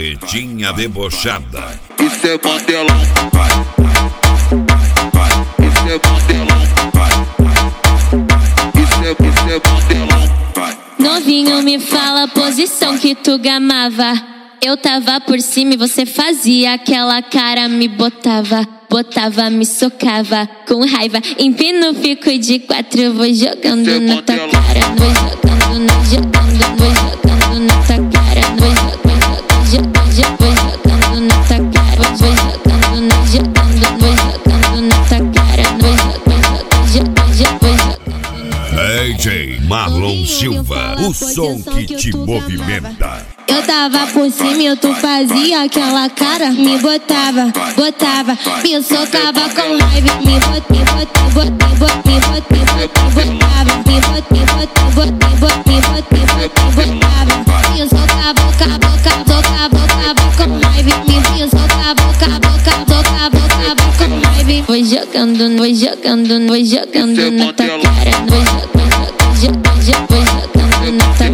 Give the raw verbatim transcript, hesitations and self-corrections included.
Carretinha debochada. Isso é Mandelão. Isso é Mandelão. Isso é, isso é Mandelão. Novinho, me fala a posição que tu gamava. Eu tava por cima e você fazia aquela cara, me botava, botava, me socava com raiva. Empino, fico de quatro, vou jogando na tua cara, vou jogando, vou jogando, vou jogando na tua cara, vou jogando, vou jogando, vou jogando na tua cara, vou jogando, vou jogando, vou jogando na tua cara, vou jogando, vou jogando, vou jogando. D J Marlon Silva, o som que te movimenta. Eu tava por cima e tu fazia aquela cara, me botava, botava, me socava com raiva, me bot, me bot, me bot, me bot, me bot, me bot, me botava, me bot, me bot, me bot, me bot, me bot, me bot, me botava, me socava, boca, boca, boca, boca, com raiva, me socava, boca, boca, boca, boca, com raiva. Vou jogando, vou jogando, vou jogando na tua cara, vou jogando, vou jogando, vou jogando na tua